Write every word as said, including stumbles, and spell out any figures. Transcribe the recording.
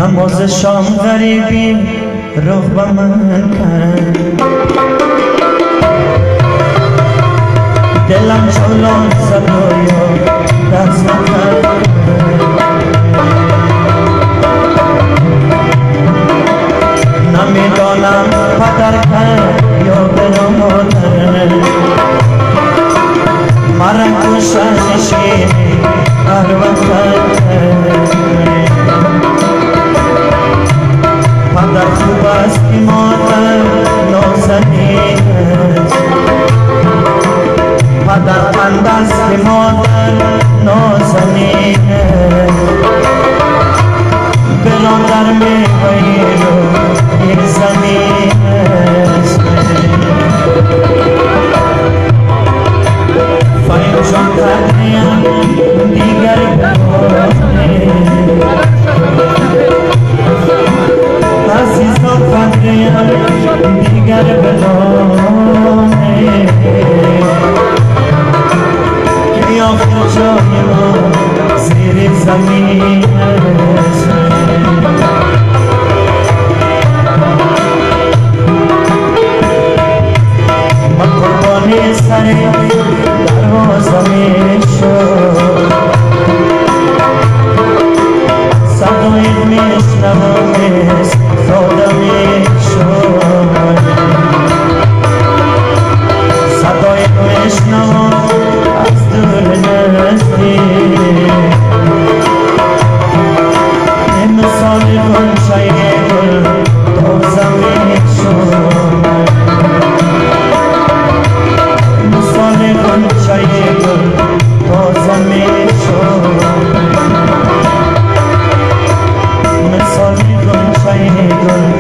نماز شام غریبی رخ به من کرد، دلم چولان صدایا دست نکرد. نمیدانم پدر کرد یا برادر، مرا کشنشین هر وقت. پدر خوب است که مادر نازنین است، پدر قند است که مادر نازنین است. برادر میوه‌ای رو یک زمین است. فایم جان قدریم دیگر بمانه، عزیزان قدریم دیگر بمانه، که آخر جای ما زیر زمین است. من قربانی سر دروازه می شد، صدای میشنوم ساده می شد، صدای میشنوم از دور نزدیک. مثال غنچه گل تازه می شد، مثال غنچه گل تازه می شد، مثال غنچه گل